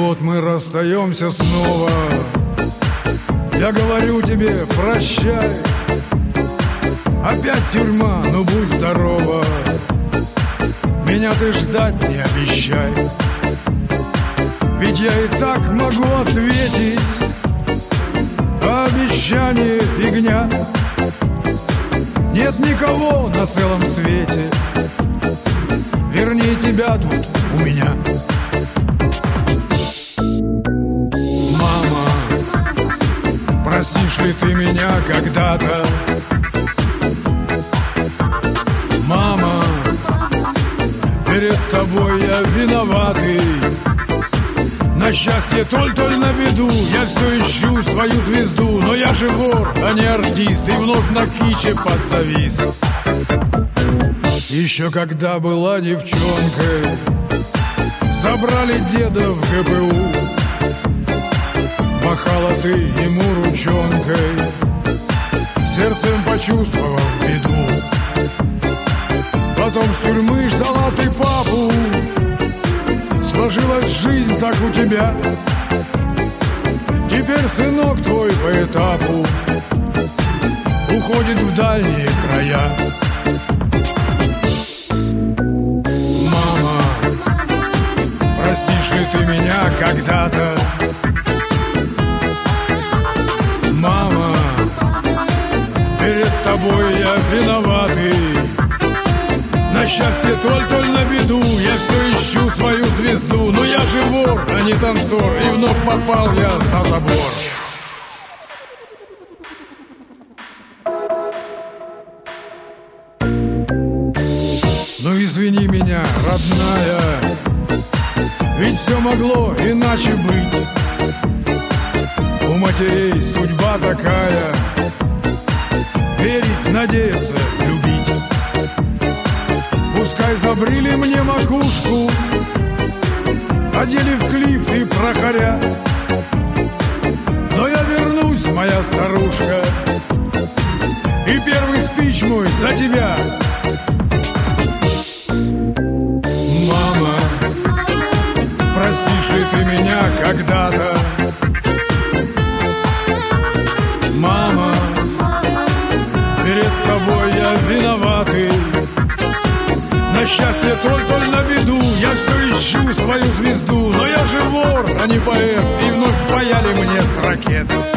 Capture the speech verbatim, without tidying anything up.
вот мы расстаемся снова. Я говорю тебе прощай. Опять тюрьма, ну будь здорова. Меня ты ждать не обещай. Ведь я и так могу ответить, а обещание фигня. Нет никого на целом свете вернее тебя тут у меня. Мама, простишь ли ты меня когда-то? Мама, перед тобой я виноватый. На счастье, толь-толь на беду, я все ищу свою звезду. Но я же вор, а не артист, и вновь на киче подзавис. Еще когда была девчонкой, забрали деда в гэ пэ у. Махала ты ему ручонкой, сердцем почувствовав беду. Потом с тюрьмы ждала ты папу. Сложилась жизнь так у тебя. Теперь сынок твой по этапу уходит в дальние края. Мама, простишь ли ты меня когда-то? Мама, перед тобой я виноватый. На счастье, толь-толь на беду, я все ищу свою звезду. Но я же вор, а не танцор, и вновь попал я за забор. Ну извини меня, родная, ведь все могло иначе быть. У матерей судьба такая, верить, надеяться, любить. Пускай забрили мне макушку, одели в клиф и прохоря, но я вернусь, моя старушка, и первый спич мой за тебя. Мама, простишь ли ты меня когда-то? Мама, перед тобой я виноватый. На счастье, толь-толь на беду, я все ищу свою звезду. Но я же вор, а не поэт, и вновь паяли мне с ракет.